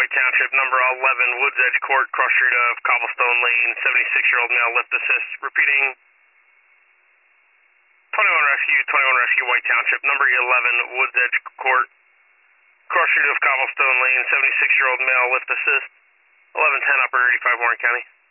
White Township, number 11, Woods Edge Court, cross street of Cobblestone Lane, 76-year-old male, lift assist. Repeating, 21 Rescue, White Township, number 11, Woods Edge Court, cross street of Cobblestone Lane, 76-year-old male, lift assist. 1110 Upper 85 Warren County.